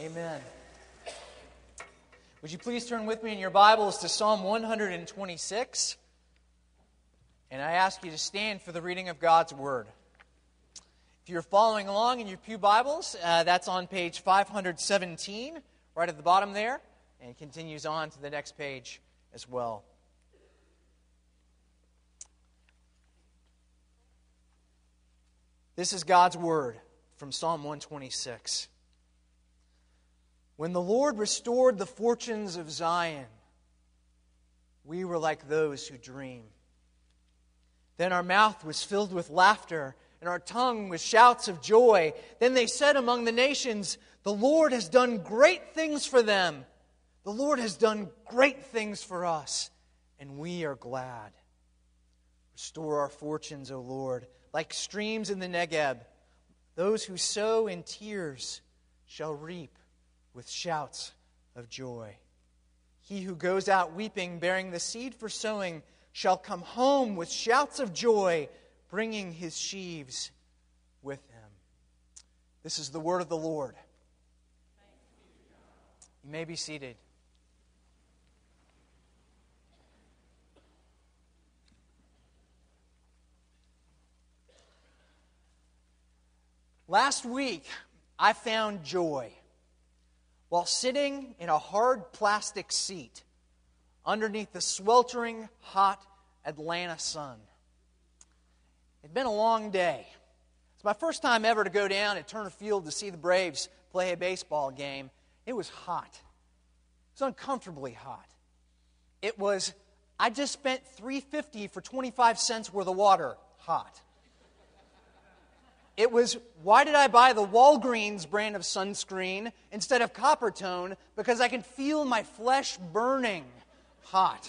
Amen. Would you please turn with me in your Bibles to Psalm 126? And I ask you to stand for the reading of God's Word. If you're following along in your pew Bibles, that's on page 517, right at the bottom there, and continues on to the next page as well. This is God's Word from Psalm 126. When the Lord restored the fortunes of Zion, we were like those who dream. Then our mouth was filled with laughter, and our tongue with shouts of joy. Then they said among the nations, the Lord has done great things for them. The Lord has done great things for us, and we are glad. Restore our fortunes, O Lord, like streams in the Negeb. Those who sow in tears shall reap with shouts of joy. He who goes out weeping, bearing the seed for sowing, shall come home with shouts of joy, bringing his sheaves with him. This is the word of the Lord. You may be seated. Last week, I found joy while sitting in a hard plastic seat underneath the sweltering hot Atlanta sun. It'd been a long day. It's my first time ever to go down at Turner Field to see the Braves play a baseball game. It was hot. It was uncomfortably hot. I just spent $3.50 for 25 cents worth of water hot. It was, why did I buy the Walgreens brand of sunscreen instead of Coppertone? Because I can feel my flesh burning hot.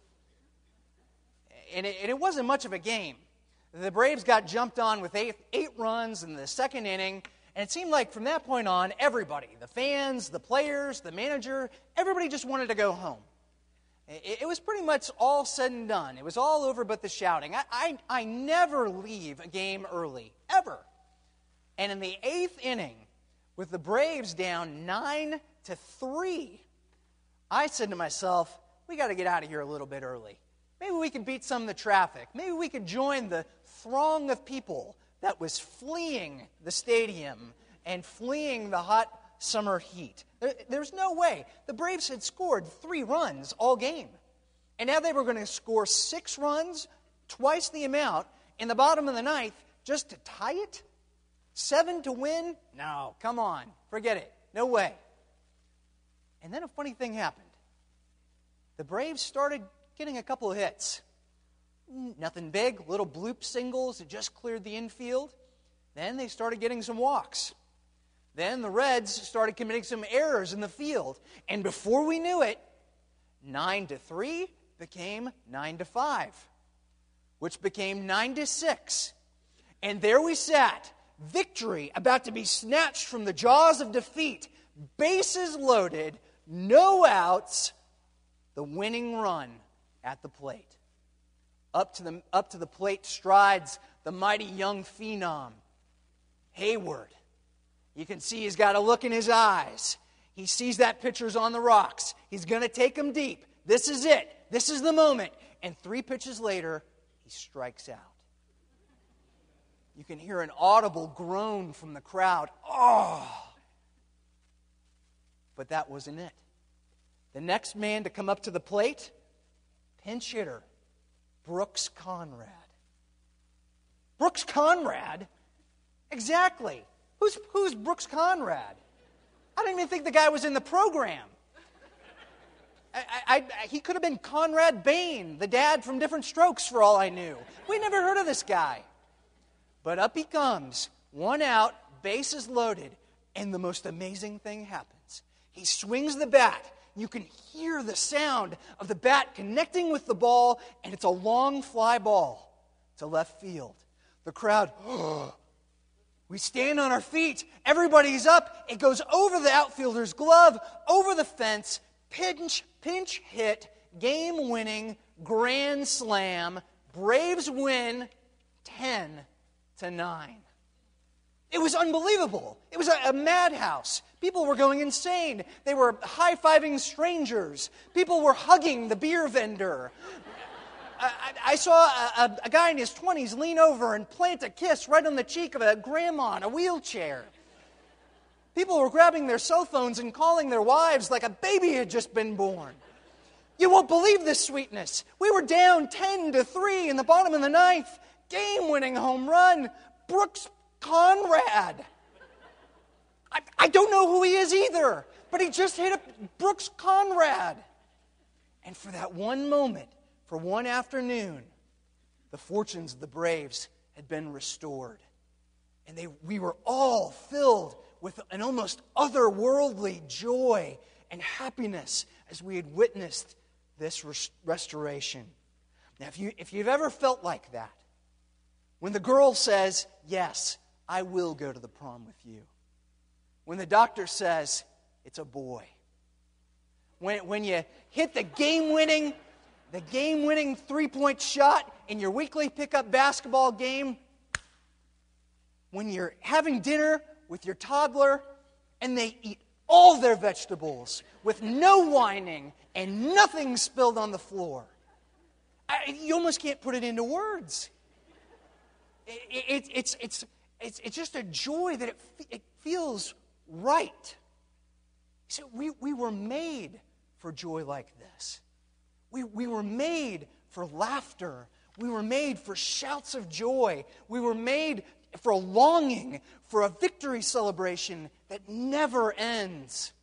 And it wasn't much of a game. The Braves got jumped on with eight runs in the second inning, and it seemed like from that point on, everybody, the fans, the players, the manager, everybody just wanted to go home. It was pretty much all said and done. It was all over but the shouting. I never leave a game early, ever. And in the eighth inning, with the Braves down 9-3, I said to myself, we got to get out of here a little bit early. Maybe we could beat some of the traffic. Maybe we could join the throng of people that was fleeing the stadium and fleeing the hot summer heat. There's no way. The Braves had scored 3 runs all game. And now they were going to score 6 runs, twice the amount, in the bottom of the ninth just to tie it? 7 to win? No, come on. Forget it. No way. And then a funny thing happened. The Braves started getting a couple of hits. Nothing big, little bloop singles that just cleared the infield. Then they started getting some walks. Then the Reds started committing some errors in the field. And before we knew it, 9-3 became 9-5, which became 9-6. And there we sat, victory about to be snatched from the jaws of defeat, bases loaded, no outs, the winning run at the plate. Up to the plate strides the mighty young phenom, Hayward. You can see he's got a look in his eyes. He sees that pitcher's on the rocks. He's going to take him deep. This is it. This is the moment. And 3 pitches later, he strikes out. You can hear an audible groan from the crowd. Oh! But that wasn't it. The next man to come up to the plate, pinch hitter, Brooks Conrad. Brooks Conrad? Exactly. Who's Brooks Conrad? I don't even think the guy was in the program. He could have been Conrad Bain, the dad from Different Strokes, for all I knew. We never heard of this guy. But up he comes, 1 out, bases loaded, and the most amazing thing happens. He swings the bat. You can hear the sound of the bat connecting with the ball, and it's a long fly ball to left field. The crowd, we stand on our feet. Everybody's up. It goes over the outfielder's glove, over the fence, pinch hit, game-winning, grand slam. Braves win 10-9. It was unbelievable. It was a madhouse. People were going insane. They were high-fiving strangers. People were hugging the beer vendor. I saw a guy in his 20s lean over and plant a kiss right on the cheek of a grandma in a wheelchair. People were grabbing their cell phones and calling their wives like a baby had just been born. You won't believe this sweetness. We were down 10-3 in the bottom of the ninth. Game-winning home run. Brooks Conrad. I don't know who he is either, but he just hit a Brooks Conrad. And for that one moment, for one afternoon, the fortunes of the Braves had been restored. And we were all filled with an almost otherworldly joy and happiness as we had witnessed this restoration. Now, if you've ever felt like that, when the girl says, yes, I will go to the prom with you. When the doctor says, it's a boy. When you hit the game-winning three-point shot in your weekly pickup basketball game. When you're having dinner with your toddler and they eat all their vegetables with no whining and nothing spilled on the floor. You almost can't put it into words. It's just a joy that it feels right. So we were made for joy like this. We were made for laughter. We were made for shouts of joy. We were made for a longing for a victory celebration that never ends.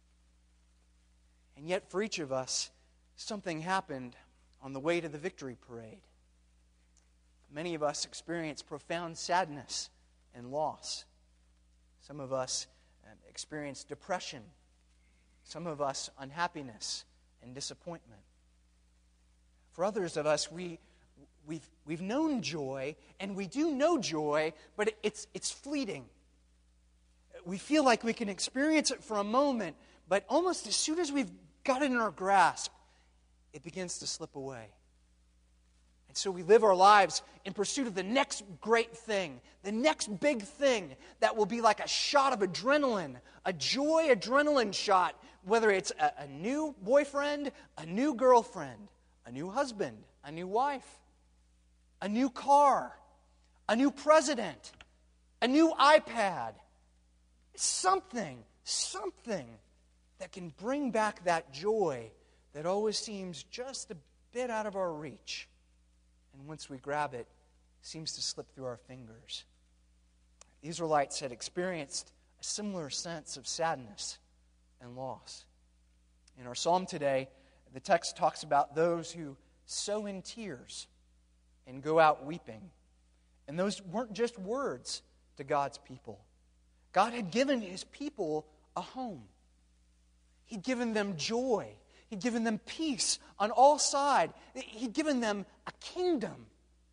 And yet for each of us, something happened on the way to the victory parade. Many of us experience profound sadness and loss. Some of us experience depression. Some of us unhappiness and disappointment. For others of us, we've known joy, and we do know joy, but it's fleeting. We feel like we can experience it for a moment, but almost as soon as we've got it in our grasp, it begins to slip away. And so we live our lives in pursuit of the next great thing, the next big thing that will be like a shot of adrenaline, a joy adrenaline shot, whether it's a new boyfriend, a new girlfriend, a new husband, a new wife, a new car, a new president, a new iPad. Something that can bring back that joy that always seems just a bit out of our reach. And once we grab it, seems to slip through our fingers. The Israelites had experienced a similar sense of sadness and loss. In our psalm today, the text talks about those who sow in tears and go out weeping. And those weren't just words to God's people. God had given His people a home. He'd given them joy. He'd given them peace on all sides. He'd given them a kingdom.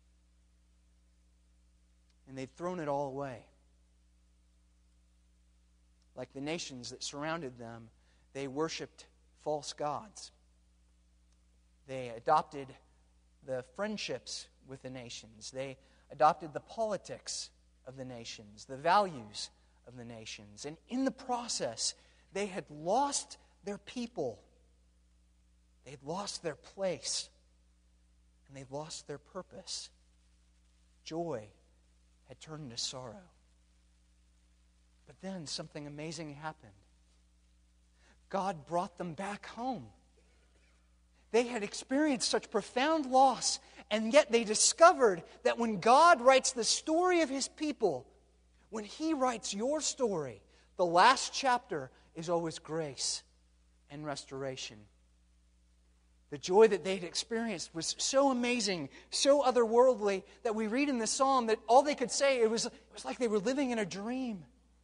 And they'd thrown it all away. Like the nations that surrounded them, they worshipped false gods. They adopted the friendships with the nations. They adopted the politics of the nations, the values of the nations. And in the process, they had lost their people. They had lost their place. And they'd lost their purpose. Joy had turned into sorrow. But then something amazing happened. God brought them back home. They had experienced such profound loss, and yet they discovered that when God writes the story of His people, when He writes your story, the last chapter is always grace and restoration. The joy that they'd experienced was so amazing, so otherworldly, that we read in the psalm that all they could say, it was like they were living in a dream.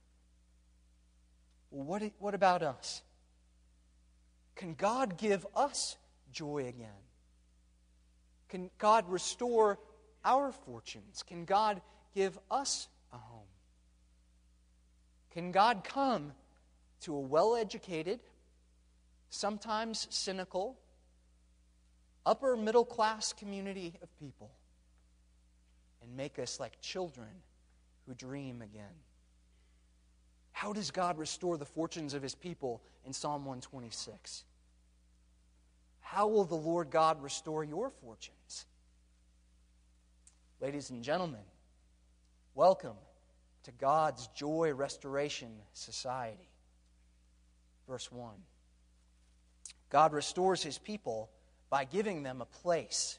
Well, what about us? Can God give us joy again? Can God restore our fortunes? Can God give us a home? Can God come to a well-educated, sometimes cynical, upper middle class community of people and make us like children who dream again? How does God restore the fortunes of his people in Psalm 126? How will the Lord God restore your fortunes? Ladies and gentlemen, welcome to God's Joy Restoration Society. Verse 1. God restores his people by giving them a place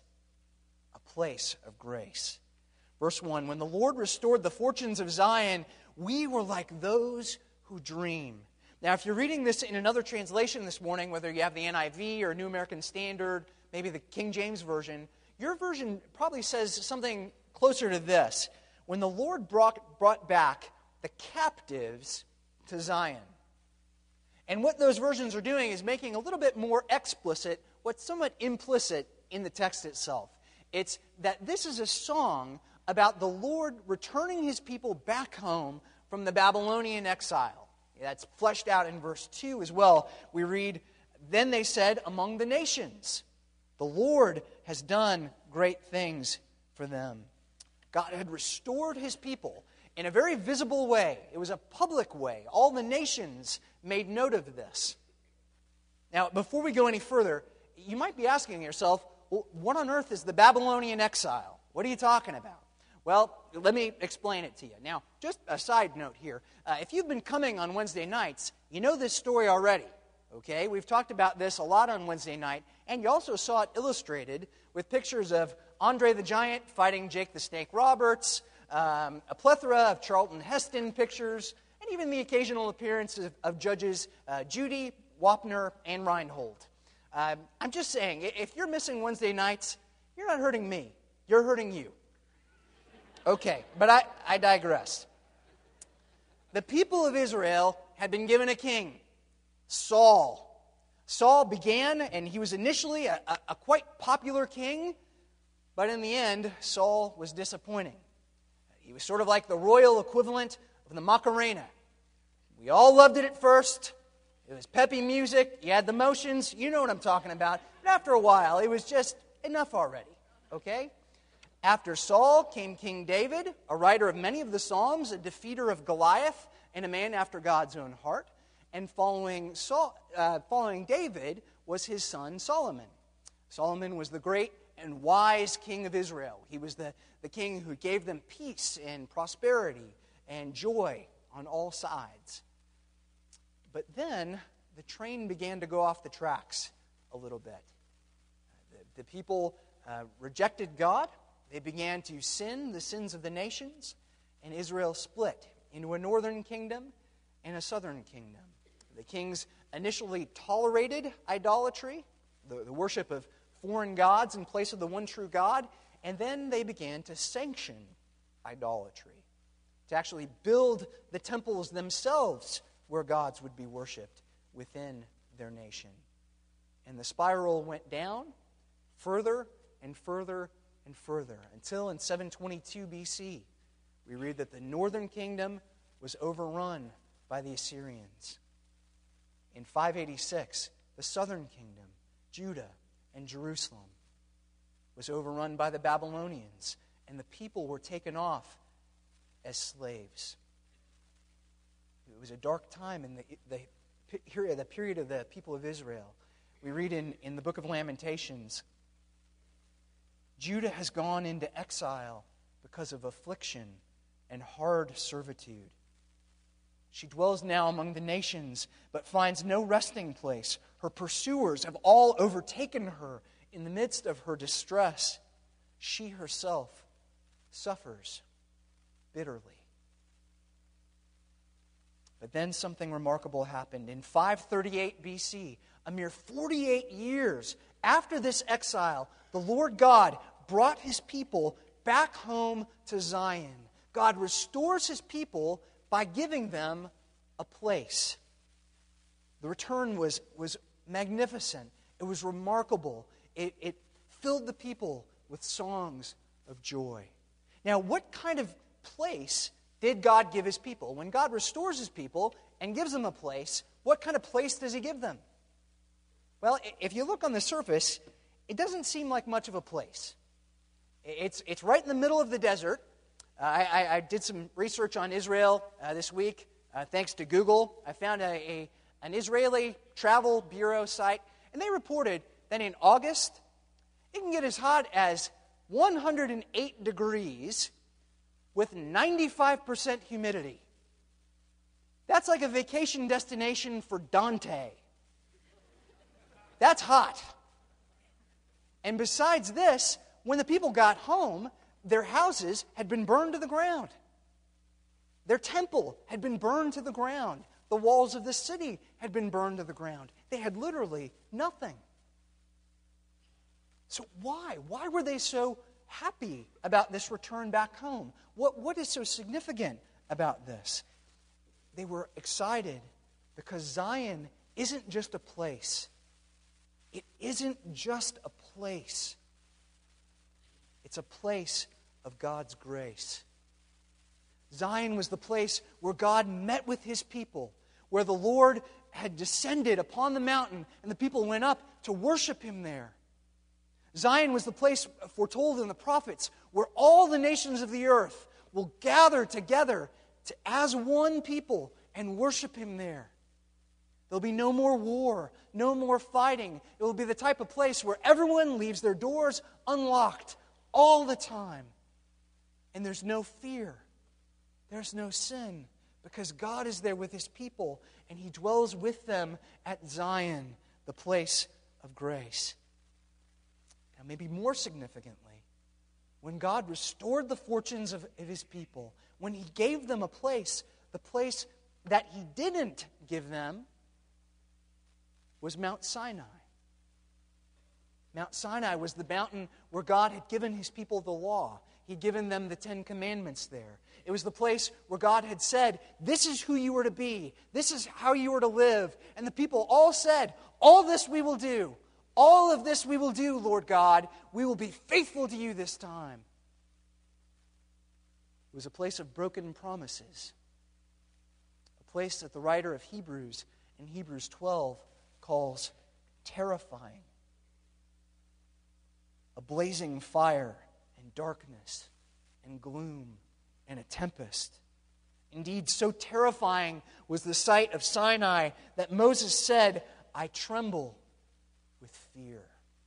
of grace. Verse 1, when the Lord restored the fortunes of Zion, we were like those who dream. Now, if you're reading this in another translation this morning, whether you have the NIV or New American Standard, maybe the King James Version, your version probably says something closer to this. When the Lord brought back the captives to Zion. And what those versions are doing is making a little bit more explicit what's somewhat implicit in the text itself. It's that this is a song about the Lord returning his people back home from the Babylonian exile. That's fleshed out in verse 2 as well. We read, then they said among the nations, the Lord has done great things for them. God had restored his people in a very visible way. It was a public way. All the nations made note of this. Now, before we go any further, you might be asking yourself, well, what on earth is the Babylonian exile? What are you talking about? Well, let me explain it to you. Now, just a side note here. If you've been coming on Wednesday nights, you know this story already. Okay? We've talked about this a lot on Wednesday night, and you also saw it illustrated with pictures of Andre the Giant fighting Jake the Snake Roberts, a plethora of Charlton Heston pictures, and even the occasional appearance of judges Judy, Wapner, and Reinhold. I'm just saying, if you're missing Wednesday nights, you're not hurting me. You're hurting you. Okay, but I digress. The people of Israel had been given a king, Saul. Saul began, and he was initially a quite popular king, but in the end, Saul was disappointing. He was sort of like the royal equivalent of the Macarena. We all loved it at first. It was peppy music. You had the motions. You know what I'm talking about. But after a while, it was just enough already. Okay? After Saul came King David, a writer of many of the Psalms, a defeater of Goliath, and a man after God's own heart. And following David was his son Solomon. Solomon was the great and wise king of Israel. He was the king who gave them peace and prosperity and joy on all sides. But then the train began to go off the tracks a little bit. The people rejected God. They began to sin, the sins of the nations, and Israel split into a northern kingdom and a southern kingdom. The kings initially tolerated idolatry, the worship of foreign gods in place of the one true God, and then they began to sanction idolatry, to actually build the temples themselves where gods would be worshipped within their nation. And the spiral went down further and further and further until in 722 BC, we read that the northern kingdom was overrun by the Assyrians. In 586, the southern kingdom, Judah and Jerusalem, was overrun by the Babylonians, and the people were taken off as slaves. It was a dark time in the period of the people of Israel. We read in the book of Lamentations, Judah has gone into exile because of affliction and hard servitude. She dwells now among the nations, but finds no resting place. Her pursuers have all overtaken her in the midst of her distress. She herself suffers bitterly. But then something remarkable happened. In 538 BC, a mere 48 years after this exile, the Lord God brought his people back home to Zion. God restores his people by giving them a place. The return was magnificent. It was remarkable. It filled the people with songs of joy. Now, what kind of place did God give his people? When God restores his people and gives them a place, what kind of place does he give them? Well, if you look on the surface, it doesn't seem like much of a place. It's right in the middle of the desert. I did some research on Israel this week. Thanks to Google, I found an Israeli travel bureau site, and they reported that in August, it can get as hot as 108 degrees with 95% humidity. That's like a vacation destination for Dante. That's hot. And besides this, when the people got home, their houses had been burned to the ground. Their temple had been burned to the ground. The walls of the city had been burned to the ground. They had literally nothing. So why? Why were they so happy about this return back home? What is so significant about this? They were excited because Zion isn't just a place. It isn't just a place. It's a place of God's grace. Zion was the place where God met with His people, where the Lord had descended upon the mountain and the people went up to worship Him there. Zion was the place foretold in the prophets where all the nations of the earth will gather together as one people and worship Him there. There'll be no more war, no more fighting. It will be the type of place where everyone leaves their doors unlocked all the time. And there's no fear. There's no sin, because God is there with His people and He dwells with them at Zion, the place of grace. Now, maybe more significantly, when God restored the fortunes of His people, when He gave them a place, the place that He didn't give them was Mount Sinai. Mount Sinai was the mountain where God had given His people the law. He'd given them the 10 Commandments there. It was the place where God had said, this is who you were to be. This is how you were to live. And the people all said, all this we will do. All of this we will do, Lord God. We will be faithful to you this time. It was a place of broken promises. A place that the writer of Hebrews in Hebrews 12 calls terrifying. A blazing fire and darkness and gloom and a tempest. Indeed, so terrifying was the sight of Sinai that Moses said, I tremble with fear.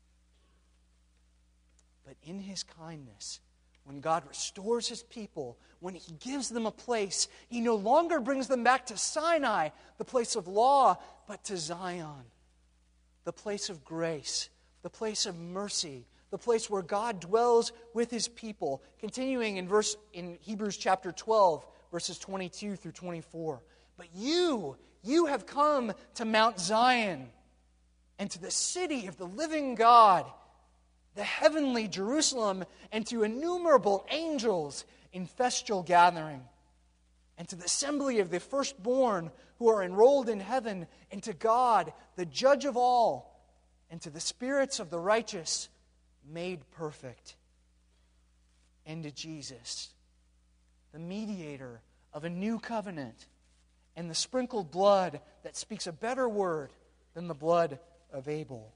But in His kindness, when God restores His people, when He gives them a place, He no longer brings them back to Sinai, the place of law, but to Zion, the place of grace, the place of mercy, the place where God dwells with His people. Continuing in Hebrews chapter 12, verses 22 through 24. But you have come to Mount Zion and to the city of the living God, the heavenly Jerusalem, and to innumerable angels in festal gathering, and to the assembly of the firstborn who are enrolled in heaven, and to God, the judge of all, and to the spirits of the righteous made perfect, and to Jesus, the mediator of a new covenant, and the sprinkled blood that speaks a better word than the blood of Abel.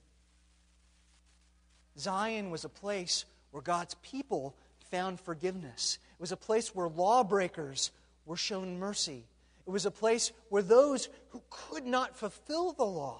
Zion was a place where God's people found forgiveness. It was a place where lawbreakers were shown mercy. It was a place where those who could not fulfill the law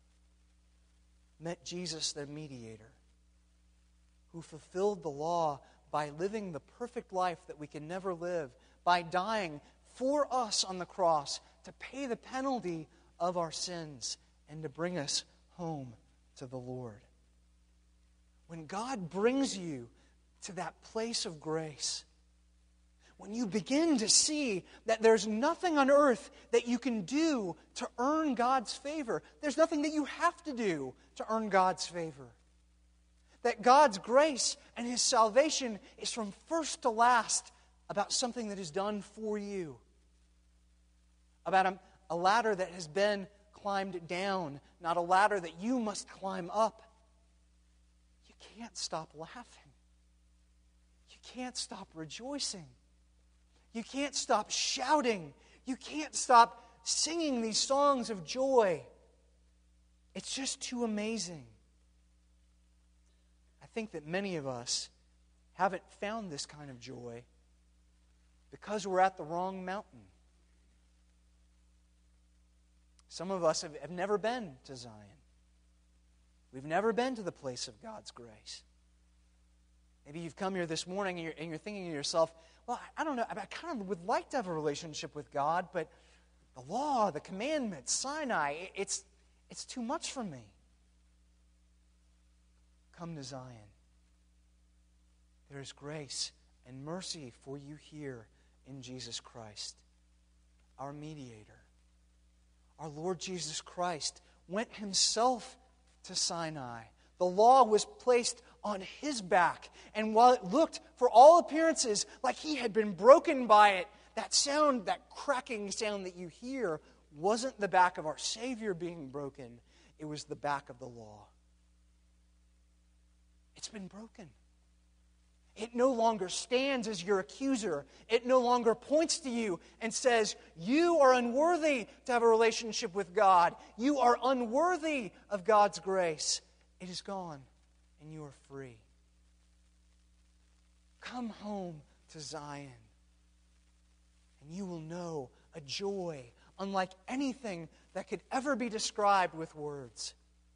met Jesus, their mediator, who fulfilled the law by living the perfect life that we can never live, by dying for us on the cross to pay the penalty of our sins and to bring us home to the Lord. When God brings you to that place of grace, when you begin to see that there's nothing on earth that you can do to earn God's favor, there's nothing that you have to do to earn God's favor, that God's grace and His salvation is from first to last about something that is done for you, about a ladder that has been climbed down, not a ladder that you must climb up. You can't stop laughing. You can't stop rejoicing. You can't stop shouting. You can't stop singing these songs of joy. It's just too amazing. I think that many of us haven't found this kind of joy because we're at the wrong mountain. Some of us have never been to Zion. We've never been to the place of God's grace. Maybe you've come here this morning and you're thinking to yourself, well, I don't know, I kind of would like to have a relationship with God, but the law, the commandments, Sinai, it's too much for me. Come to Zion. There is grace and mercy for you here in Jesus Christ, our mediator. Our Lord Jesus Christ went himself to Sinai. The law was placed on his back, and while it looked, for all appearances, like he had been broken by it, that sound, that cracking sound that you hear, wasn't the back of our Savior being broken. It was the back of the law. It's been broken. It no longer stands as your accuser. It no longer points to you and says, you are unworthy to have a relationship with God. You are unworthy of God's grace. It is gone, and you are free. Come home to Zion, and you will know a joy unlike anything that could ever be described with words.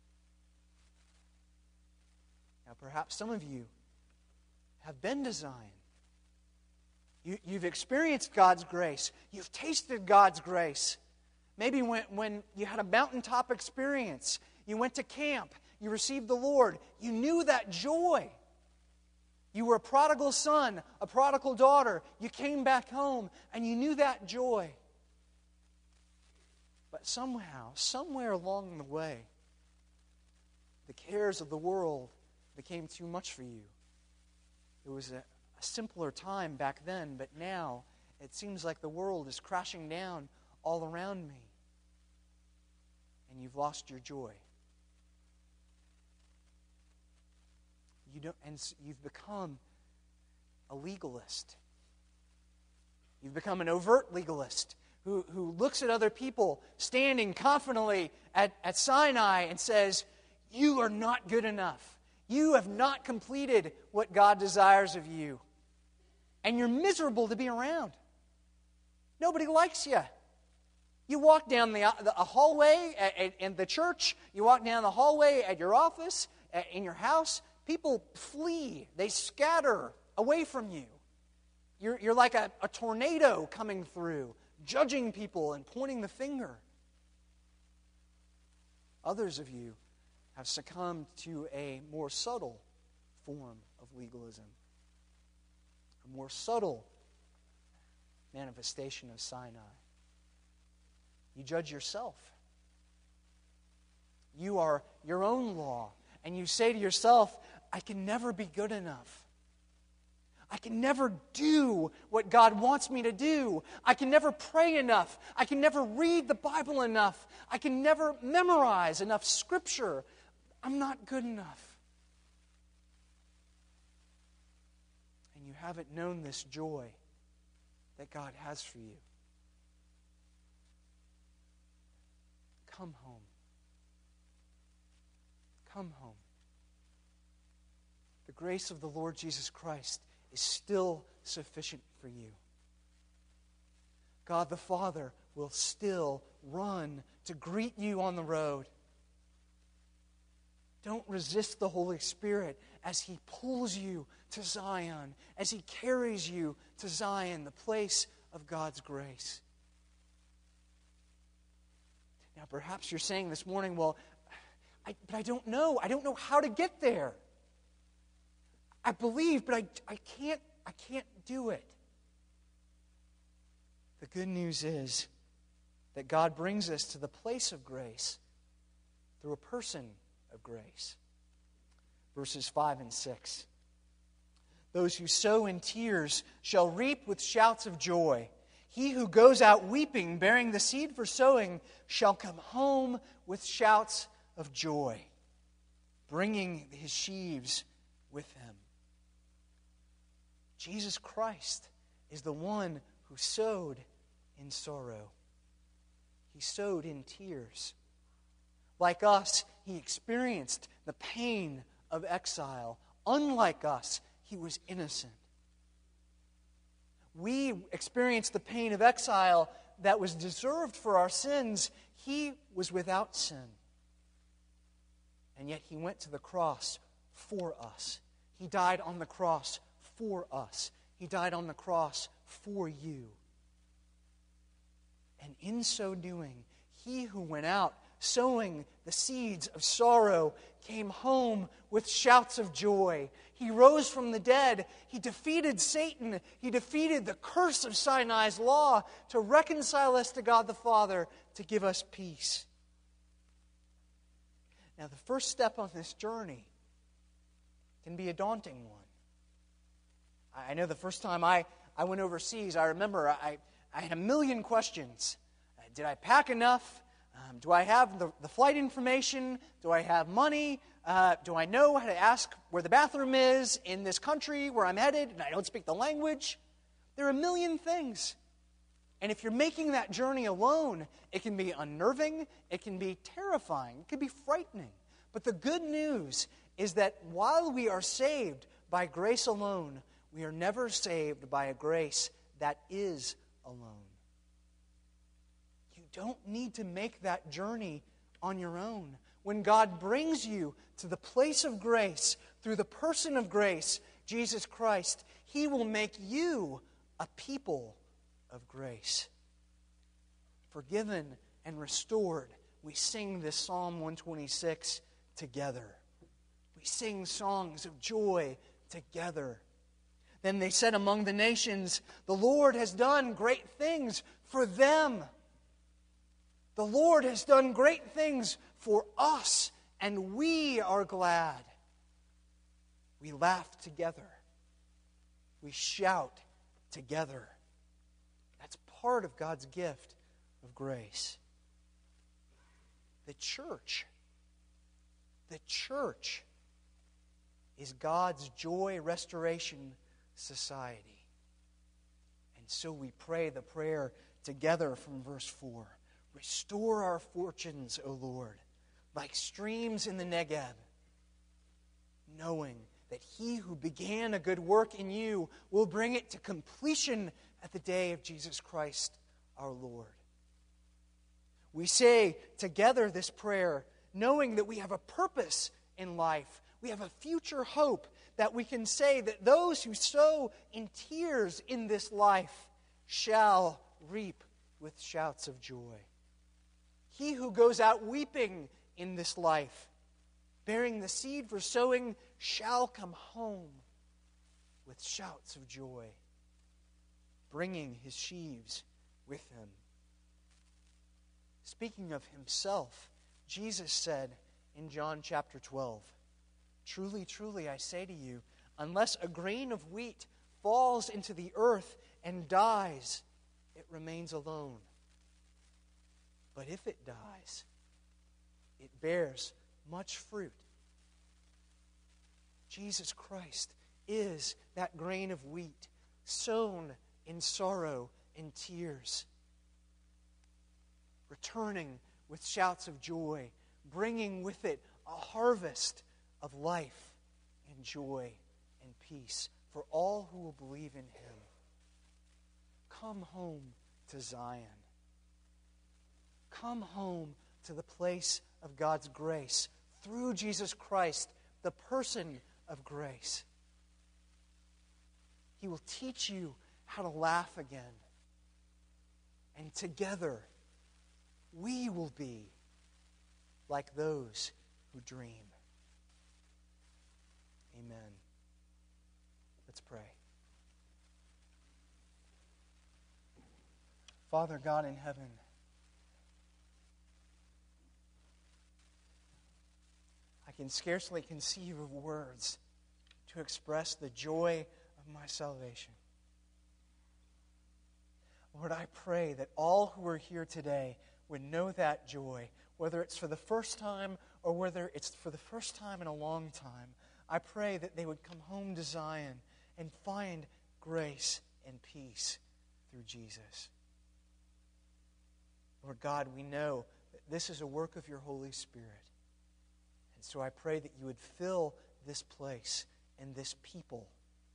Now, perhaps some of you have been to Zion. You've experienced God's grace. You've tasted God's grace. Maybe when you had a mountaintop experience, you went to camp, you received the Lord, you knew that joy. You were a prodigal son, a prodigal daughter. You came back home, and you knew that joy. But somehow, somewhere along the way, the cares of the world became too much for you. It was a simpler time back then, but now it seems like the world is crashing down all around me. And you've lost your joy. You've become a legalist. You've become an overt legalist who looks at other people standing confidently at Sinai and says, you are not good enough. You have not completed what God desires of you. And you're miserable to be around. Nobody likes you. You walk down a hallway in the church, you walk down the hallway at your office, in your house, people flee. They scatter away from you. You're like a tornado coming through, judging people and pointing the finger. Others of you have succumbed to a more subtle form of legalism, a more subtle manifestation of Sinai. You judge yourself. You are your own law, and you say to yourself, I can never be good enough. I can never do what God wants me to do. I can never pray enough. I can never read the Bible enough. I can never memorize enough Scripture. I'm not good enough. And you haven't known this joy that God has for you. Come home. Come home. The grace of the Lord Jesus Christ is still sufficient for you. God the Father will still run to greet you on the road. Don't resist the Holy Spirit as He pulls you to Zion, as He carries you to Zion, the place of God's grace. Now, perhaps you're saying this morning, well, but I don't know. I don't know how to get there. I believe, but I can't do it. The good news is that God brings us to the place of grace through a person of grace. Verses 5 and 6. Those who sow in tears shall reap with shouts of joy. He who goes out weeping, bearing the seed for sowing, shall come home with shouts of joy, bringing his sheaves with him. Jesus Christ is the one who sowed in sorrow. He sowed in tears. Like us, he experienced the pain of exile. Unlike us, he was innocent. We experienced the pain of exile that was deserved for our sins. He was without sin. And yet he went to the cross for us. He died on the cross for us. He died on the cross for you. And in so doing, he who went out sowing the seeds of sorrow came home with shouts of joy. He rose from the dead. He defeated Satan. He defeated the curse of Sinai's law to reconcile us to God the Father, to give us peace. Now, the first step on this journey can be a daunting one. I know the first time I went overseas, I remember I had a million questions. Did I pack enough? Do I have the flight information? Do I have money? Do I know how to ask where the bathroom is in this country where I'm headed and I don't speak the language? There are a million things. And if you're making that journey alone, it can be unnerving, it can be terrifying, it can be frightening. But the good news is that while we are saved by grace alone, we are never saved by a grace that is alone. You don't need to make that journey on your own. When God brings you to the place of grace through the person of grace, Jesus Christ, He will make you a people of grace. Forgiven and restored, we sing this Psalm 126 together. We sing songs of joy together. Then they said among the nations, the Lord has done great things for them. The Lord has done great things for us, and we are glad. We laugh together. We shout together. That's part of God's gift of grace. The church is God's joy restoration society. And so we pray the prayer together from verse 4. Restore our fortunes, O Lord, like streams in the Negeb, knowing that He who began a good work in you will bring it to completion at the day of Jesus Christ our Lord. We say together this prayer, knowing that we have a purpose in life. We have a future hope that we can say that those who sow in tears in this life shall reap with shouts of joy. He who goes out weeping in this life, bearing the seed for sowing, shall come home with shouts of joy, bringing his sheaves with him. Speaking of himself, Jesus said in John chapter 12, "Truly, truly, I say to you, unless a grain of wheat falls into the earth and dies, it remains alone. But if it dies, it bears much fruit." Jesus Christ is that grain of wheat sown in sorrow and tears, returning with shouts of joy, bringing with it a harvest of life and joy and peace for all who will believe in Him. Come home to Zion. Come home to the place of God's grace through Jesus Christ, the person of grace. He will teach you how to laugh again. And together, we will be like those who dream. Amen. Let's pray. Father God in heaven, I can scarcely conceive of words to express the joy of my salvation. Lord, I pray that all who are here today would know that joy, whether it's for the first time or whether it's for the first time in a long time. I pray that they would come home to Zion and find grace and peace through Jesus. Lord God, we know that this is a work of your Holy Spirit. And so I pray that you would fill this place and this people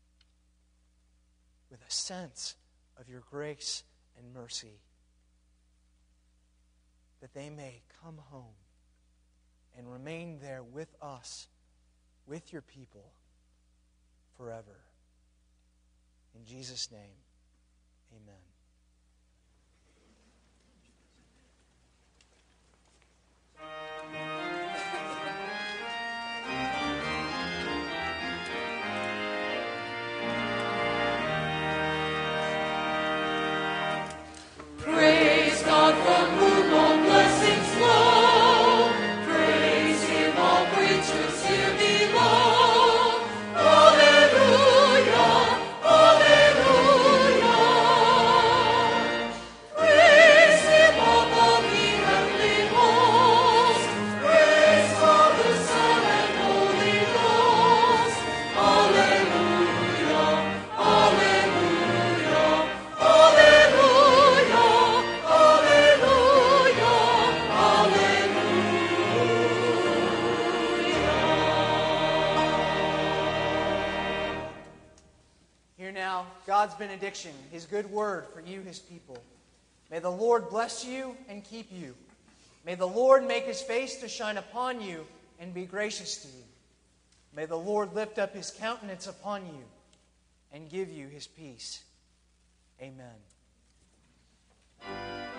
with a sense of your grace and mercy. that they may come home and remain there with us, with your people, forever. In Jesus' name, amen. Praise God from whom all blessings flow. Praise Him, all creatures here below. Alleluia, alleluia. Praise Him above the heavenly hosts. Praise Father, Son, and Holy Ghost. Alleluia, alleluia, alleluia, alleluia, alleluia. Hear now God's benediction, His good word for you, His people. May the Lord bless you and keep you. May the Lord make His face to shine upon you and be gracious to you. May the Lord lift up His countenance upon you and give you His peace. Amen.